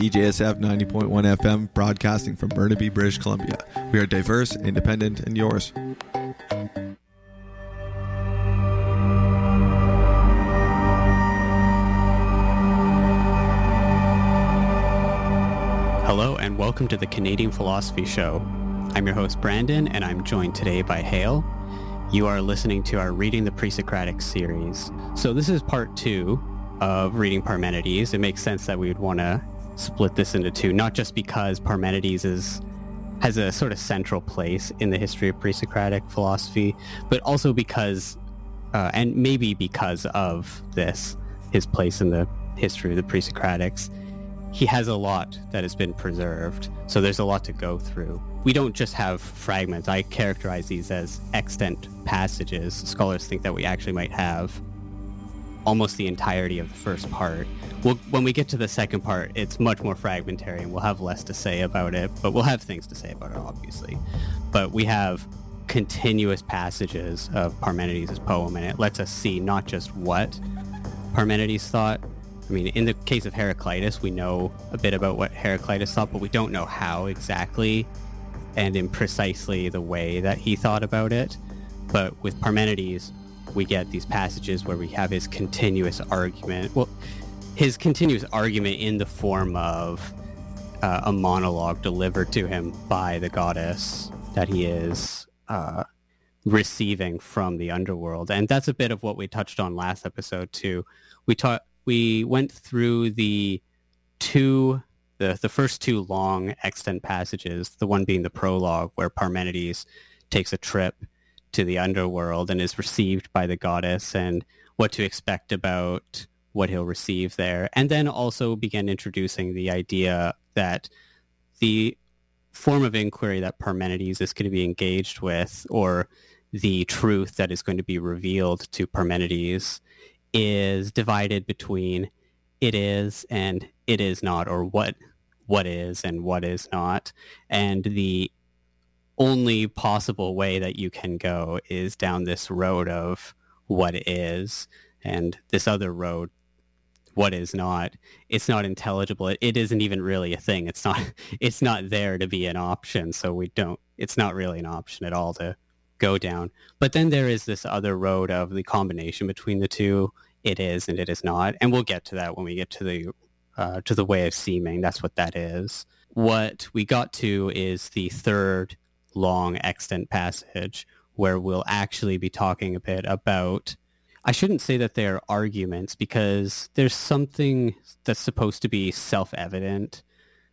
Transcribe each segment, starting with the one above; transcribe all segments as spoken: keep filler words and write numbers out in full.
E J S F ninety point one F M, broadcasting from Burnaby, British Columbia. We are diverse, independent, and yours. Hello and welcome to the Canadian Philosophy Show. I'm your host Brandon, and I'm joined today by Hale. You are listening to our Reading the Pre-Socratic series. So this is part two of reading Parmenides. It makes sense that we would want to split this into two, not just because Parmenides is has a sort of central place in the history of pre-Socratic philosophy, but also because, uh, and maybe because of this, his place in the history of the pre-Socratics, he has a lot that has been preserved. So there's a lot to go through. We don't just have fragments. I characterize these as extant passages. Scholars think that we actually might have almost the entirety of the first part. We'll, when we get to the second part, it's much more fragmentary and we'll have less to say about it, but we'll have things to say about it, obviously. But we have continuous passages of Parmenides' poem, and it lets us see not just what Parmenides thought. I mean, in the case of Heraclitus, we know a bit about what Heraclitus thought, but we don't know how exactly and in precisely the way that he thought about it. But with Parmenides, we get these passages where we have his continuous argument. Well, his continuous argument in the form of uh, a monologue delivered to him by the goddess that he is uh, receiving from the underworld. And that's a bit of what we touched on last episode too. We taught, we went through the two, the, the first two long extant passages, the one being the prologue where Parmenides takes a trip to the underworld and is received by the goddess, and what to expect about what he'll receive there. And then also began introducing the idea that the form of inquiry that Parmenides is going to be engaged with, or the truth that is going to be revealed to Parmenides, is divided between it is and it is not, or what what is and what is not. And the only possible way that you can go is down this road of what is, and this other road, what is not, it's not intelligible. It, it isn't even really a thing. It's not, it's not there to be an option. So we don't, it's not really an option at all to go down. But then there is this other road of the combination between the two, it is and it is not. And we'll get to that when we get to the, uh, to the way of seeming. That's what that is. What we got to is the third long extant passage where we'll actually be talking a bit about, I shouldn't say that they're arguments, because there's something that's supposed to be self-evident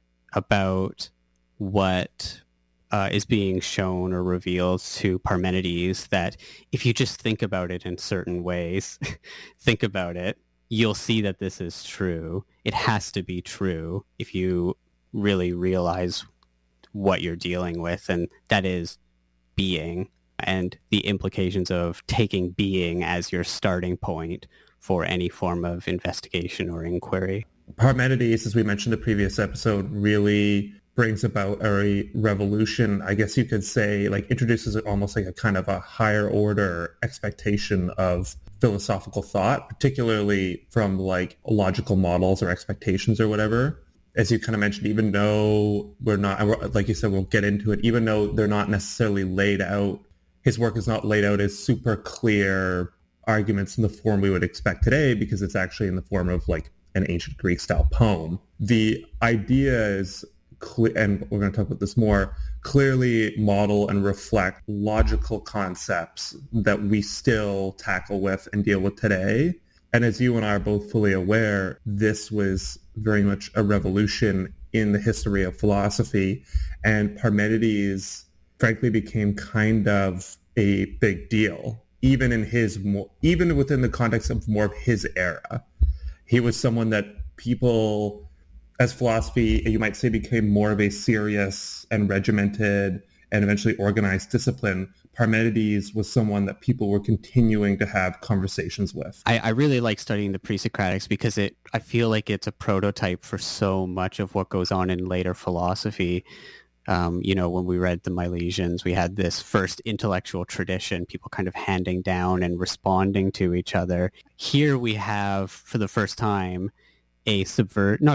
about what uh, is being shown or revealed to Parmenides, that if you just think about it in certain ways, think about it, you'll see that this is true. It has to be true if you really realize what you're dealing with, and that is being, and the implications of taking being as your starting point for any form of investigation or inquiry. Parmenides, as we mentioned in the previous episode, really brings about a revolution, I guess you could say, like introduces almost like a kind of a higher order expectation of philosophical thought, particularly from like logical models or expectations or whatever. As you kind of mentioned, even though we're not, like you said, we'll get into it, even though they're not necessarily laid out, his work is not laid out as super clear arguments in the form we would expect today, because it's actually in the form of like an ancient Greek style poem. The ideas, cle- and we're going to talk about this more, clearly model and reflect logical concepts that we still tackle with and deal with today. And as you and I are both fully aware, this was very much a revolution in the history of philosophy. And Parmenides, frankly, became kind of a big deal, even in his, more, even within the context of more of his era. He was someone that people, as philosophy, you might say, became more of a serious and regimented and eventually organized discipline. Parmenides was someone that people were continuing to have conversations with. I, I really like studying the pre-Socratics because it, I feel like it's a prototype for so much of what goes on in later philosophy. Um, you know, when we read the Milesians, we had this first intellectual tradition, people kind of handing down and responding to each other. Here we have, for the first time, a subvert, not a,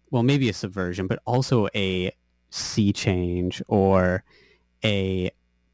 well, maybe a subversion, but also a sea change or a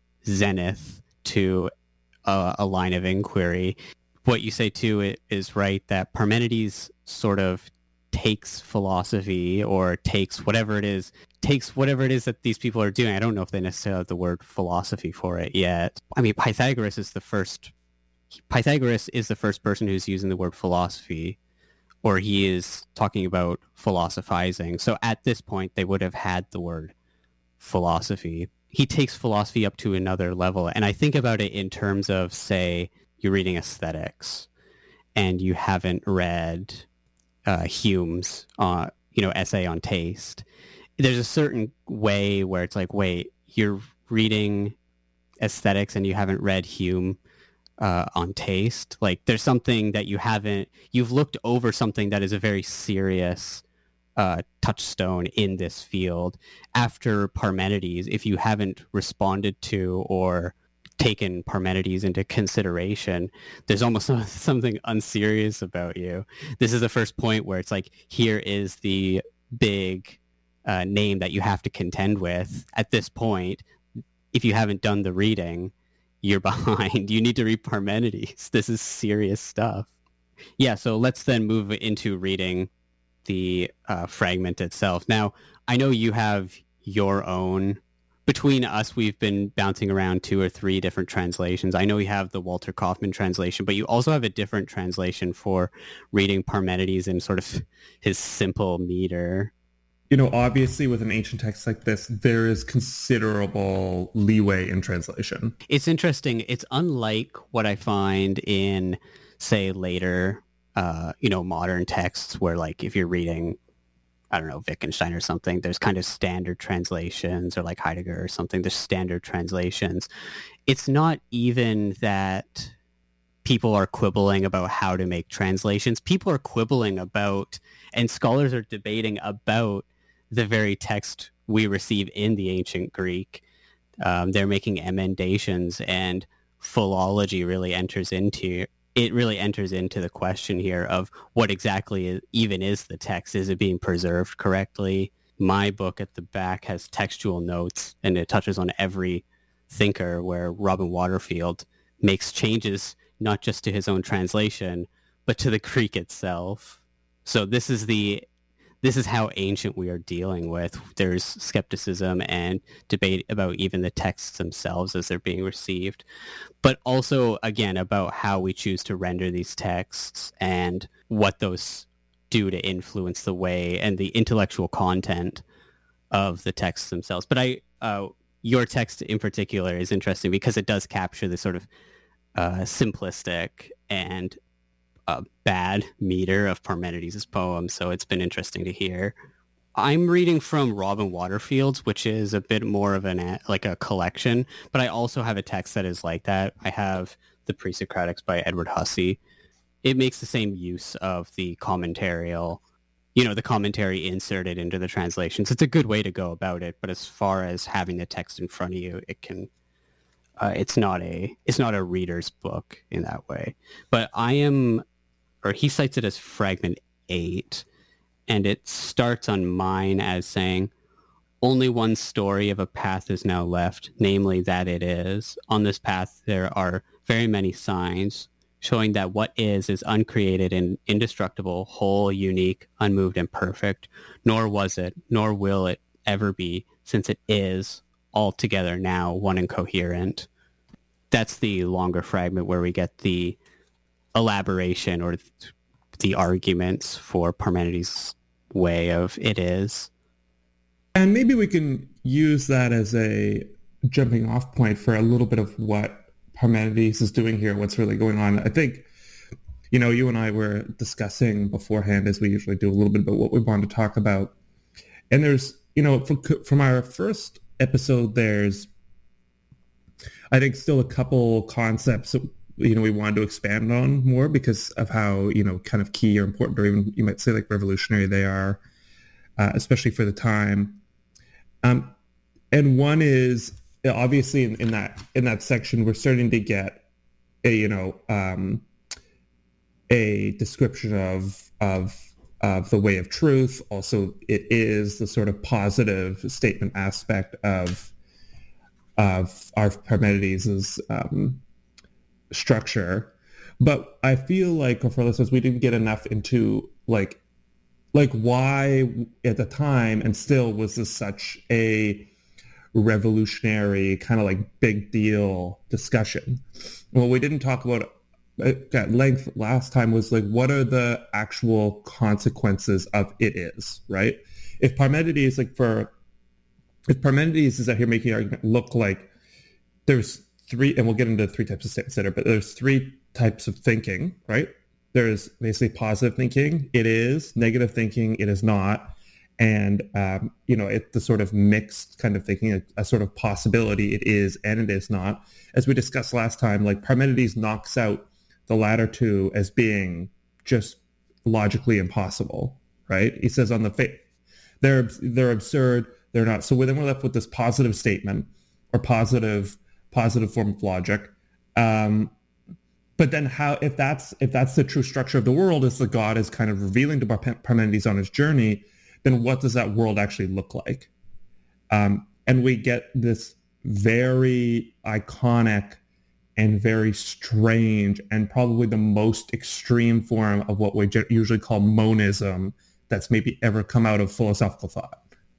zenith to a, a line of inquiry. What you say too is right, that Parmenides sort of takes philosophy or takes whatever it is, takes whatever it is that these people are doing. I don't know if they necessarily have the word philosophy for it yet. I mean, Pythagoras is the first, Pythagoras is the first person who's using the word philosophy, or he is talking about philosophizing. So at this point, they would have had the word philosophy. He takes philosophy up to another level. And I think about it in terms of, say, you're reading aesthetics and you haven't read uh, Hume's uh, you know, essay on taste. There's a certain way where it's like, wait, you're reading aesthetics and you haven't read Hume uh, on taste. Like there's something that you haven't, you've looked over something that is a very serious uh, touchstone in this field. After Parmenides, if you haven't responded to or taken Parmenides into consideration, there's almost something unserious about you. This is the first point where it's like, here is the big uh, name that you have to contend with. At this point, if you haven't done the reading, you're behind. You need to read Parmenides. This is serious stuff. Yeah, so let's then move into reading the uh, fragment itself. Now, I know you have your own. Between us, we've been bouncing around two or three different translations. I know you have the Walter Kaufmann translation, but you also have a different translation for reading Parmenides in sort of his simple meter. You know, obviously with an ancient text like this, there is considerable leeway in translation. It's interesting. It's unlike what I find in, say, later, uh, you know, modern texts where, like, if you're reading, I don't know, Wittgenstein or something, there's kind of standard translations, or like Heidegger or something, there's standard translations. It's not even that people are quibbling about how to make translations. People are quibbling about, and scholars are debating about the very text we receive in the ancient Greek. Um, they're making emendations, and philology really enters into it really enters into the question here of what exactly even is the text. Is it being preserved correctly? My book at the back has textual notes, and it touches on every thinker, where Robin Waterfield makes changes not just to his own translation, but to the Greek itself. So this is the this is how ancient we are dealing with. There's skepticism and debate about even the texts themselves as they're being received, but also, again, about how we choose to render these texts and what those do to influence the way and the intellectual content of the texts themselves. But I, uh, your text in particular is interesting because it does capture the sort of uh, simplistic and uh, bad meter of Parmenides' poem, so it's been interesting to hear. I'm reading from Robin Waterfield's, which is a bit more of an like a collection, but I also have a text that is like that. I have the Pre-Socratics by Edward Hussey. It makes the same use of the commentarial, you know, the commentary inserted into the translations. It's a good way to go about it, but as far as having the text in front of you, it can, uh, it's not a, it's not a reader's book in that way. But I am, or he cites it as fragment eight, and it starts on mine as saying, only one story of a path is now left, namely that it is. On this path, there are very many signs showing that what is is uncreated and indestructible, whole, unique, unmoved, and perfect. Nor was it, nor will it ever be, since it is altogether now one and coherent. That's the longer fragment where we get the elaboration or the arguments for Parmenides' way of it is. And maybe we can use that as a jumping off point for a little bit of what Parmenides is doing here, what's really going on. I think, you know, you and I were discussing beforehand, as we usually do, a little bit about what we wanted to talk about. And there's, you know, from, from our first episode, there's, I think, still a couple concepts that, you know, we wanted to expand on more because of how, you know, kind of key or important, or even you might say like revolutionary they are, uh, especially for the time. Um, and one is obviously in, in that in that section, we're starting to get a, you know, um, a description of of of the way of truth. Also, it is the sort of positive statement aspect of of our Parmenides' um, structure. But I feel like, for our listeners, we didn't get enough into like like why at the time and still was this such a revolutionary kind of like big deal discussion. Well, we didn't talk about at length last time was like, what are the actual consequences of it is, right? If Parmenides, like for, if Parmenides is out here making the argument look like there's three, and we'll get into three types of statements later, but there's three types of thinking, right? There's basically positive thinking, it is, negative thinking, it is not, and, um, you know, it's the sort of mixed kind of thinking, a, a sort of possibility, it is and it is not. As we discussed last time, like Parmenides knocks out the latter two as being just logically impossible, right? He says on the face, they're, they're absurd, they're not. So then we're left with this positive statement or positive, positive form of logic. Um, But then how, if that's if that's the true structure of the world, is the God is kind of revealing to Parmenides on his journey, then what does that world actually look like? Um, and we get this very iconic and very strange and probably the most extreme form of what we usually call monism that's maybe ever come out of philosophical thought.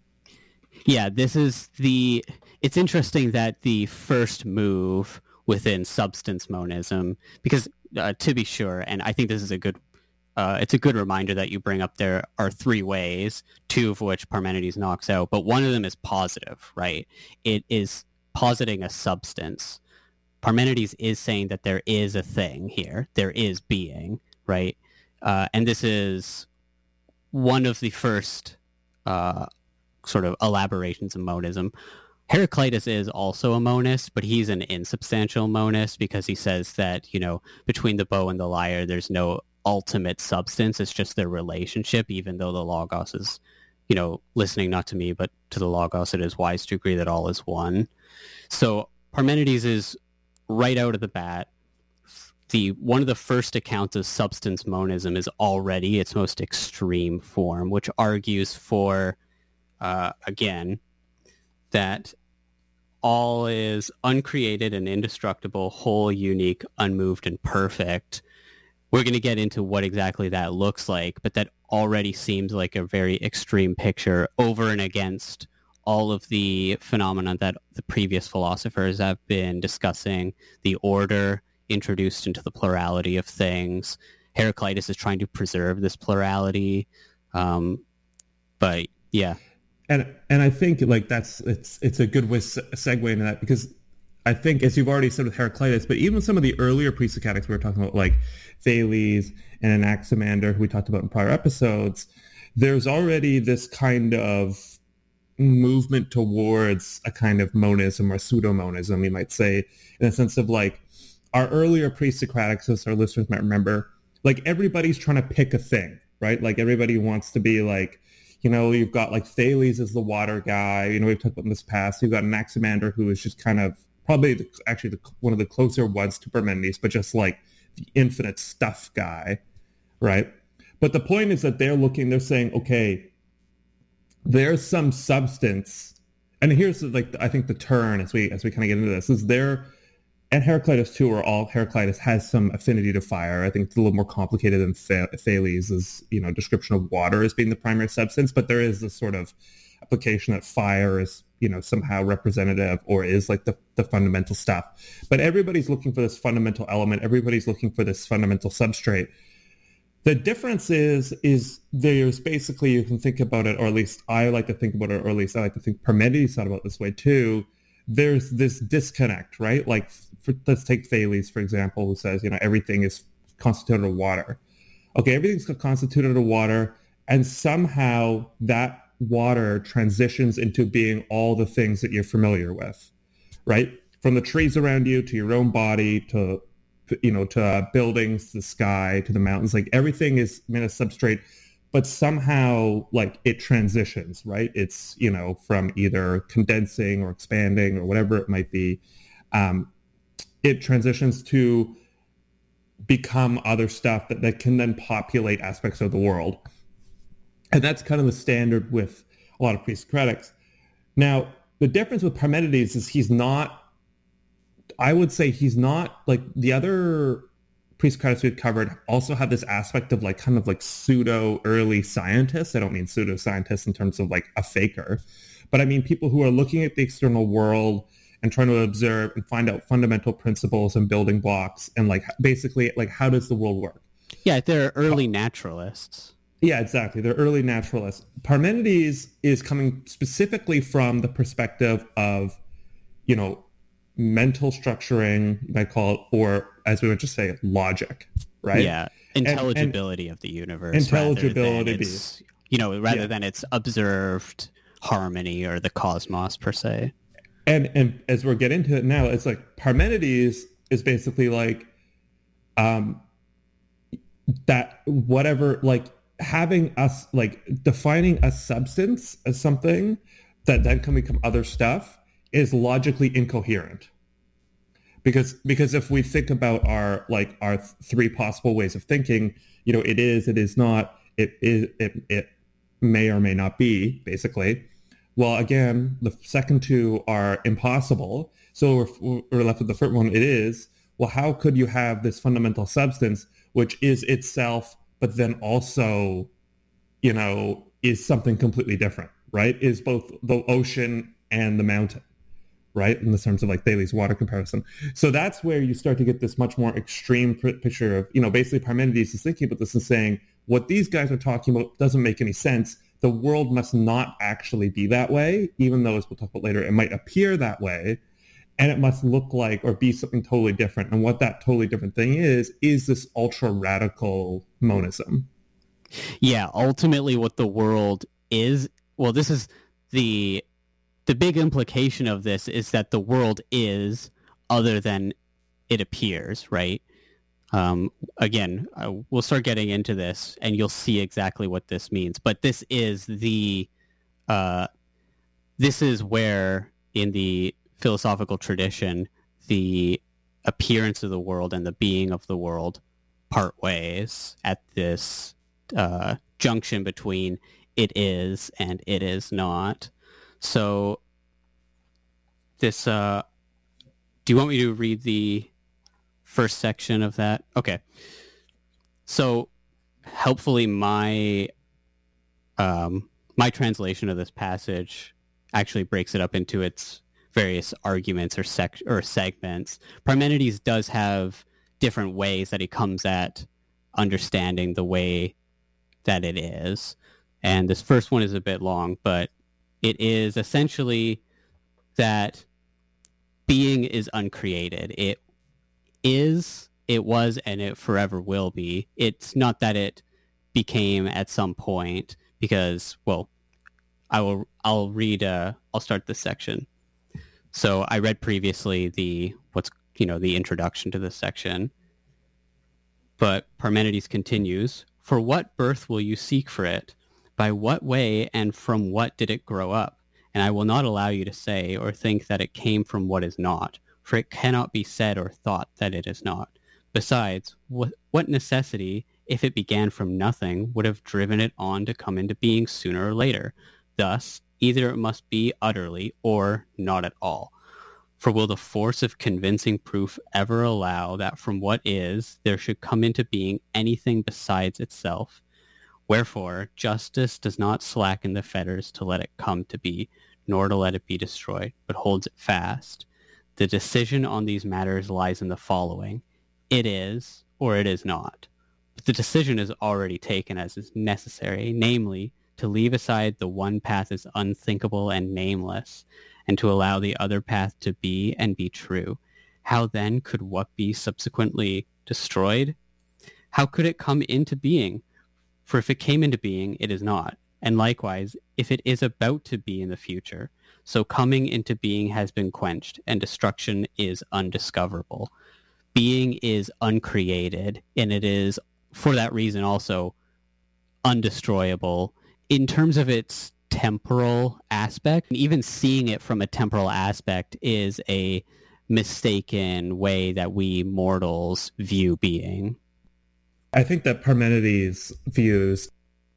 Yeah, this is the, it's interesting that the first move within substance monism, because uh, to be sure, and I think this is a good, uh, it's a good reminder that you bring up, there are three ways, two of which Parmenides knocks out, but one of them is positive, right? It is positing a substance. Parmenides is saying that there is a thing here, there is being, right? Uh, and this is one of the first uh, sort of elaborations of monism. Heraclitus is also a monist, but he's an insubstantial monist because he says that, you know, between the bow and the lyre, there's no ultimate substance. It's just their relationship, even though the Logos is, you know, listening not to me, but to the Logos, it is wise to agree that all is one. So Parmenides is right out of the bat. The one of the first accounts of substance monism is already its most extreme form, which argues for, uh, again, that all is uncreated and indestructible, whole, unique, unmoved, and perfect. We're going to get into what exactly that looks like, but that already seems like a very extreme picture over and against all of the phenomena that the previous philosophers have been discussing, the order introduced into the plurality of things. Heraclitus is trying to preserve this plurality. Um, but yeah. And and I think like that's it's it's a good way to segue into that, because I think, as you've already said with Heraclitus, but even some of the earlier pre-Socratics we were talking about, like Thales and Anaximander, who we talked about in prior episodes, there's already this kind of movement towards a kind of monism or pseudo-monism, you might say, in the sense of like our earlier pre-Socratics, as our listeners might remember, like everybody's trying to pick a thing, right? Like everybody wants to be like, you know, you've got like Thales as the water guy. You know, we've talked about in this past. You've got Anaximander, who is just kind of probably the, actually the, one of the closer ones to Parmenides, but just like the infinite stuff guy, right? But the point is that they're looking, they're saying, okay, there's some substance, and here's like I think the turn as we as we kind of get into this is there. And Heraclitus too, or all Heraclitus has some affinity to fire. I think it's a little more complicated than Thales' you know description of water as being the primary substance, but there is this sort of application that fire is you know somehow representative or is like the, the fundamental stuff. But everybody's looking for this fundamental element. Everybody's looking for this fundamental substrate. The difference is is there's basically, you can think about it, or at least I like to think about it, or at least I like to think Parmenides thought about it this way too. There's this disconnect, right? Like, for, let's take Thales, for example, who says, you know, everything is constituted of water. Okay, everything's constituted of water, and somehow that water transitions into being all the things that you're familiar with, right? From the trees around you to your own body to, you know, to uh, buildings, the sky, to the mountains. Like, everything is made of substrate, but somehow, like, it transitions, right? It's, you know, from either condensing or expanding or whatever it might be. Um, it transitions to become other stuff that, that can then populate aspects of the world. And that's kind of the standard with a lot of pre-Socratics. Now, the difference with Parmenides is he's not, I would say he's not, like the other pre-Socratics we've covered also have this aspect of like kind of like pseudo early scientists. I don't mean pseudo scientists in terms of like a faker, but I mean people who are looking at the external world and trying to observe and find out fundamental principles and building blocks and like basically like how does the world work? Yeah, they're early naturalists. Yeah, exactly. They're early naturalists. Parmenides is coming specifically from the perspective of, you know, mental structuring, you might call it, or as we would just say, logic, right? Yeah, intelligibility and, and of the universe. Intelligibility. Its, you know, rather yeah. than its observed harmony or the cosmos per se. And and as we're getting into it now, it's like Parmenides is basically like um, that whatever, like having us, like defining a substance as something that then can become other stuff is logically incoherent. Because because if we think about our like our three possible ways of thinking, you know, it is, it is not, it is, it, it may or may not be, basically. Well, again, the second two are impossible. So we're, we're left with the first one. It is. Well, how could you have this fundamental substance, which is itself, but then also, you know, is something completely different, right? Is both the ocean and the mountain, right? In the terms of like Thales water comparison. So that's where you start to get this much more extreme picture of, you know, basically Parmenides is thinking about this and saying, what these guys are talking about doesn't make any sense. The world must not actually be that way, even though, as we'll talk about later, it might appear that way, and it must look like or be something totally different. And what that totally different thing is, is this ultra-radical monism. Yeah, ultimately what the world is, well, this is the the big implication of this is that the world is other than it appears, right? Um, again, uh, we'll start getting into this, and you'll see exactly what this means. But this is the, uh, this is where in the philosophical tradition, the appearance of the world and the being of the world part ways at this uh, junction between it is and it is not. So, this. Uh, do you want me to read the first section of that? Okay. So helpfully my um, my translation of this passage actually breaks it up into its various arguments or sec- or segments. Parmenides does have different ways that he comes at understanding the way that it is. And this first one is a bit long, but it is essentially that being is uncreated. It is, it was, and it forever will be. It's not that it became at some point, because, well, I will, I'll read, uh, I'll start this section. So I read previously the, what's, you know, the introduction to this section. But Parmenides continues, "For what birth will you seek for it? By what way and from what did it grow up? And I will not allow you to say or think that it came from what is not, for it cannot be said or thought that it is not. Besides, what, what necessity, if it began from nothing, would have driven it on to come into being sooner or later? Thus, either it must be utterly or not at all. For will the force of convincing proof ever allow that from what is there should come into being anything besides itself? Wherefore, justice does not slacken the fetters to let it come to be, nor to let it be destroyed, but holds it fast. The decision on these matters lies in the following: it is, or it is not. But the decision is already taken as is necessary, namely, to leave aside the one path as unthinkable and nameless, and to allow the other path to be and be true. How then could what be subsequently destroyed? How could it come into being? For if it came into being, it is not. And likewise, if it is about to be in the future, so coming into being has been quenched, and destruction is undiscoverable. Being is uncreated, and it is, for that reason also, undestroyable. In terms of its temporal aspect, even seeing it from a temporal aspect is a mistaken way that we mortals view being. I think that Parmenides views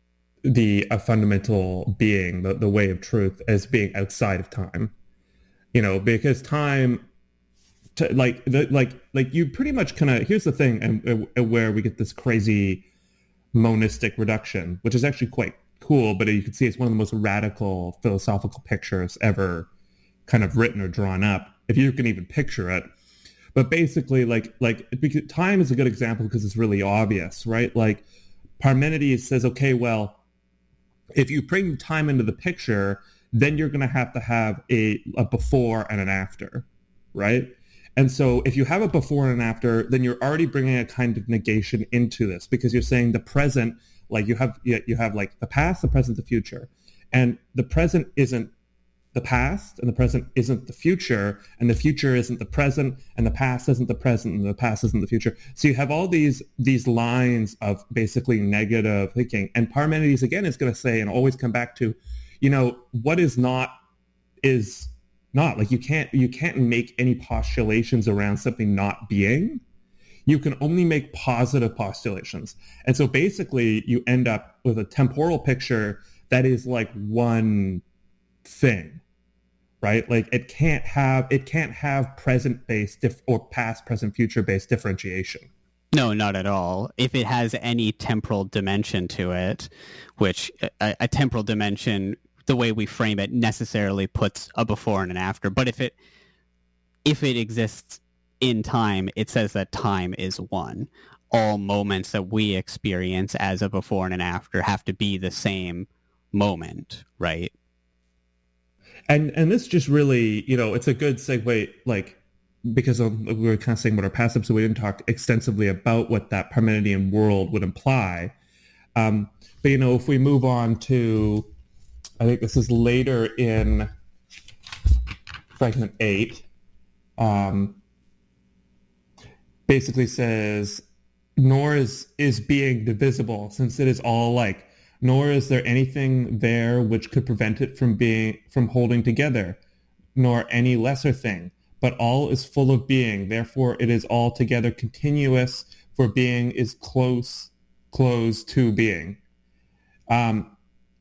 the a fundamental being, the, the way of truth, as being outside of time. You know, because time, to, like, the, like, like you pretty much kind of, here's the thing, and, and where we get this crazy monistic reduction, which is actually quite cool, but you can see it's one of the most radical philosophical pictures ever kind of written or drawn up, if you can even picture it. But basically, like, like because time is a good example because it's really obvious, right? Like, Parmenides says, okay, well, if you bring time into the picture, then you're going to have to have a, a before and an after, right? And so if you have a before and an after, then you're already bringing a kind of negation into this, because you're saying the present, like you have you have like the past, the present, the future. And the present isn't the past, and the present isn't the future, and the future isn't the present, and the past isn't the present, and the past isn't the future. So you have all these these lines of basically negative thinking. And Parmenides, again, is going to say, and always come back to, you know, what is not is not. Like, you can't you can't make any postulations around something not being. You can only make positive postulations. And so basically you end up with a temporal picture that is like one thing, right? Like, it can't have it can't have present-based dif- or past, present, future-based differentiation. No, not at all. If it has any temporal dimension to it, which a, a temporal dimension, the way we frame it, necessarily puts a before and an after. But if it if it exists in time, it says that time is one. All moments that we experience as a before and an after have to be the same moment, right? And and this just really, you know, it's a good segue, like, because of, we were kind of saying about our past episode, we didn't talk extensively about what that Parmenidean world would imply. Um, but, you know, if we move on to, I think this is later in fragment eight, um, basically says, nor is, is being divisible, since it is all like, nor is there anything there which could prevent it from being, from holding together, nor any lesser thing, but all is full of being. Therefore, it is altogether continuous, for being is close, close to being. Um,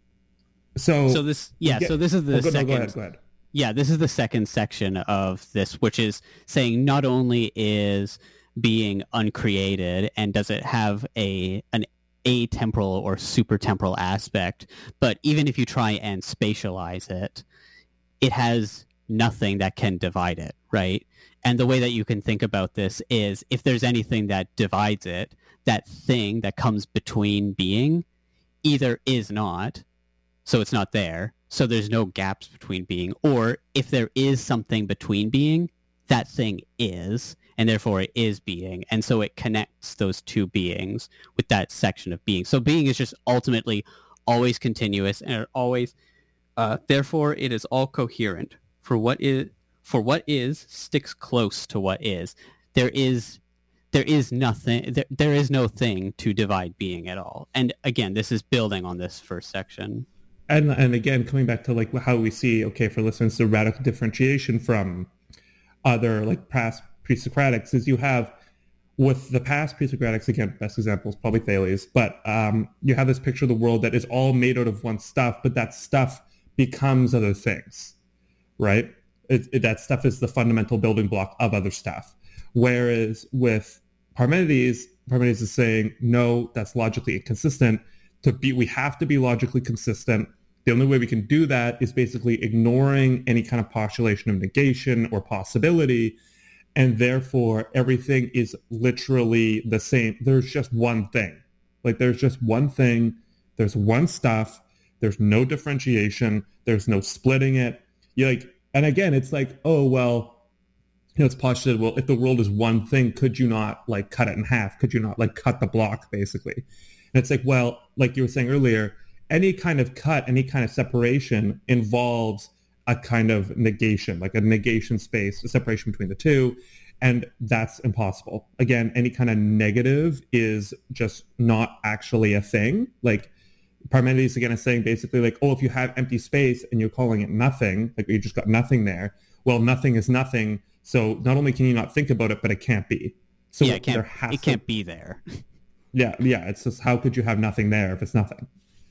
so, so this, yeah, get, so this is the oh, go, second. No, go ahead, go ahead. Yeah, this is the second section of this, which is saying not only is being uncreated and does it have a an atemporal or supertemporal aspect, but even if you try and spatialize it, it has nothing that can divide it, right? And the way that you can think about this is, if there's anything that divides it, that thing that comes between being either is not, so it's not there, so there's no gaps between being, or if there is something between being, that thing is, and therefore it is being. And so it connects those two beings with that section of being. So being is just ultimately always continuous, and it always, uh, therefore it is all coherent. For what is, for what is sticks close to what is. There is, there is nothing, there, there is no thing to divide being at all. And again, this is building on this first section. And and again, coming back to like how we see, okay, for listeners, the radical differentiation from other like past pre-Socratics is you have, with the past pre-Socratics, again, best example is probably Thales, but um, you have this picture of the world that is all made out of one stuff, but that stuff becomes other things, right? It, it, that stuff is the fundamental building block of other stuff. Whereas with Parmenides, Parmenides is saying, no, that's logically inconsistent. To be, we have to be logically consistent. The only way we can do that is basically ignoring any kind of postulation of negation or possibility, and therefore everything is literally the same. There's just one thing. Like, there's just one thing. There's one stuff. There's no differentiation. There's no splitting it. You like, and again, it's like, oh, well, you know, it's postulated, well, if the world is one thing, could you not like cut it in half? Could you not like cut the block, basically? And it's like, well, like you were saying earlier, any kind of cut, any kind of separation involves a kind of negation, like a negation space, a separation between the two. And that's impossible. Again, any kind of negative is just not actually a thing. Like, Parmenides again is saying basically like, oh, if you have empty space and you're calling it nothing, like you just got nothing there, well, nothing is nothing. So not only can you not think about it, but it can't be. So yeah, it can't, there has it to, can't be there. Yeah, yeah. It's just, how could you have nothing there if it's nothing?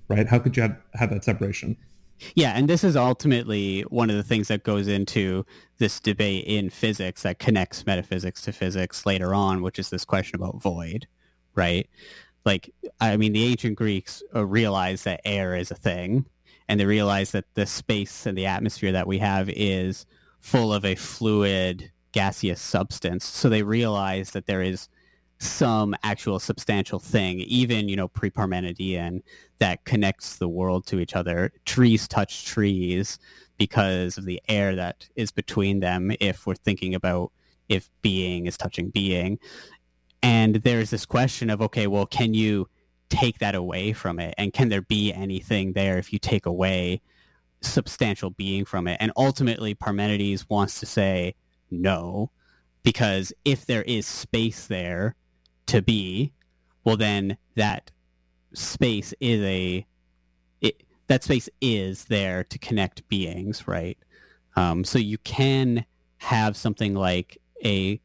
right? How could you have, have that separation? Yeah, and this is ultimately one of the things that goes into this debate in physics that connects metaphysics to physics later on, which is this question about void, right? Like, I mean, the ancient Greeks uh, realized that air is a thing, and they realized that the space and the atmosphere that we have is full of a fluid, gaseous substance. So they realized that there is some actual substantial thing, even, you know, pre-Parmenidean, that connects the world to each other. Trees touch trees because of the air that is between them, if we're thinking about if being is touching being. And there's this question of, okay, well, can you take that away from it? And can there be anything there if you take away substantial being from it? And ultimately, Parmenides wants to say no, because if there is space there to be, well, then that space is a it, that space is there to connect beings, right? Um, so you can have something like a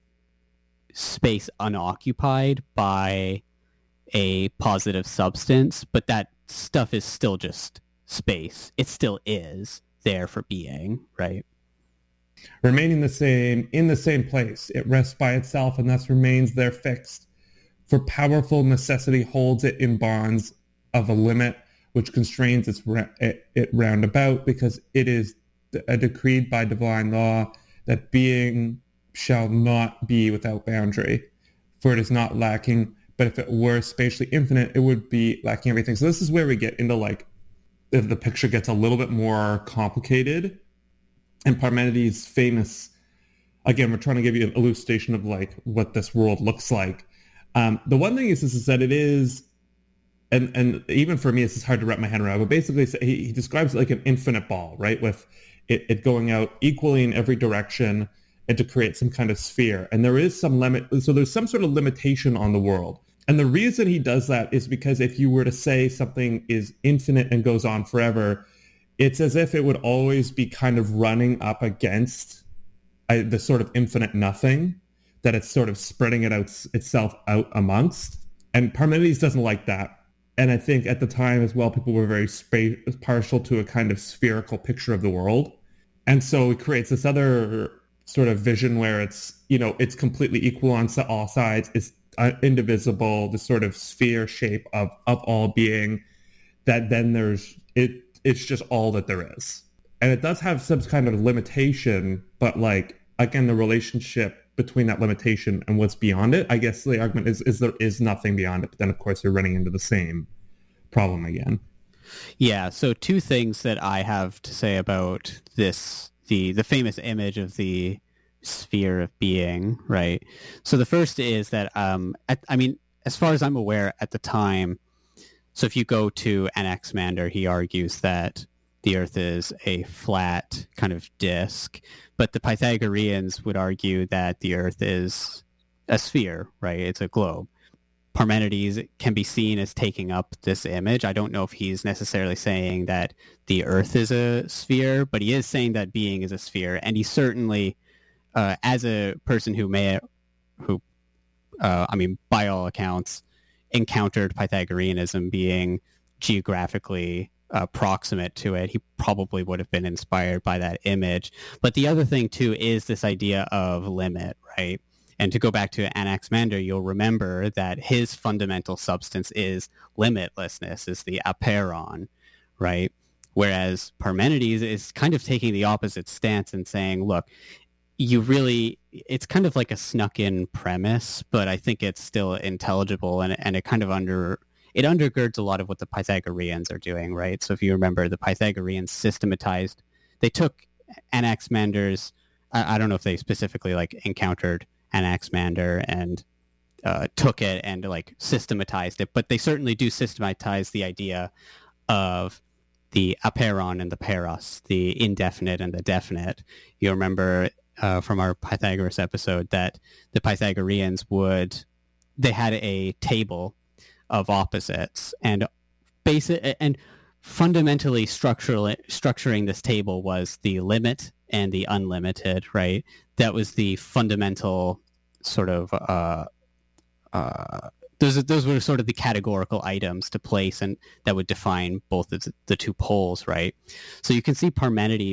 space unoccupied by a positive substance, but that stuff is still just space. It still is there for being, right? Remaining the same, in the same place, it rests by itself and thus remains there fixed. For powerful necessity holds it in bonds of a limit which constrains its ra- it, it round about, because it is a decreed by divine law that being shall not be without boundary. For it is not lacking, but if it were spatially infinite, it would be lacking everything. So this is where we get into, like, if the picture gets a little bit more complicated. And Parmenides' famous, again, we're trying to give you an elucidation of, like, what this world looks like. Um, the one thing is, is, is that it is, and, and even for me, it's hard to wrap my head around, but basically he, he describes it like an infinite ball, right? With it, it going out equally in every direction and to create some kind of sphere. And there is some limit. So there's some sort of limitation on the world. And the reason he does that is because if you were to say something is infinite and goes on forever, it's as if it would always be kind of running up against uh, the sort of infinite nothing that it's sort of spreading it out itself out amongst. And Parmenides doesn't like that. And I think at the time as well, people were very spa- partial to a kind of spherical picture of the world. And so it creates this other sort of vision where it's, you know, it's completely equal on all sides. It's uh, indivisible, the sort of sphere shape of, of all being, that then there's, it. it's just all that there is. And it does have some kind of limitation, but, like, again, the relationship between that limitation and what's beyond it, I guess the argument is, is there is nothing beyond it. But then, of course, you're running into the same problem again. Yeah, so two things that I have to say about this, the, the famous image of the sphere of being, right? So the first is that, um, at, I mean, as far as I'm aware at the time, so if you go to Anaximander, he argues that the Earth is a flat kind of disk, but the Pythagoreans would argue that the Earth is a sphere, right? It's a globe. Parmenides can be seen as taking up this image. I don't know if he's necessarily saying that the Earth is a sphere, but he is saying that being is a sphere, and he certainly, uh, as a person who may, who, uh, I mean, by all accounts, encountered Pythagoreanism being geographically uh, proximate to it, he probably would have been inspired by that image. But the other thing, too, is this idea of limit, right? And to go back to Anaximander, you'll remember that his fundamental substance is limitlessness, is the apeiron, right? Whereas Parmenides is kind of taking the opposite stance and saying, look, you really, it's kind of like a snuck-in premise, but I think it's still intelligible, and, and it kind of under, it undergirds a lot of what the Pythagoreans are doing, right? So if you remember, the Pythagoreans systematized, they took Anaximander's, I, I don't know if they specifically like encountered Anaximander and uh, took it and like systematized it, but they certainly do systematize the idea of the apeiron and the peiros, the indefinite and the definite. You remember uh, from our Pythagoras episode that the Pythagoreans would, they had a table of opposites, and basic and fundamentally structural, structuring this table was the limit and the unlimited, right? That was the fundamental sort of uh, uh, those those were sort of the categorical items to place and that would define both of the two poles, right? So you can see Parmenides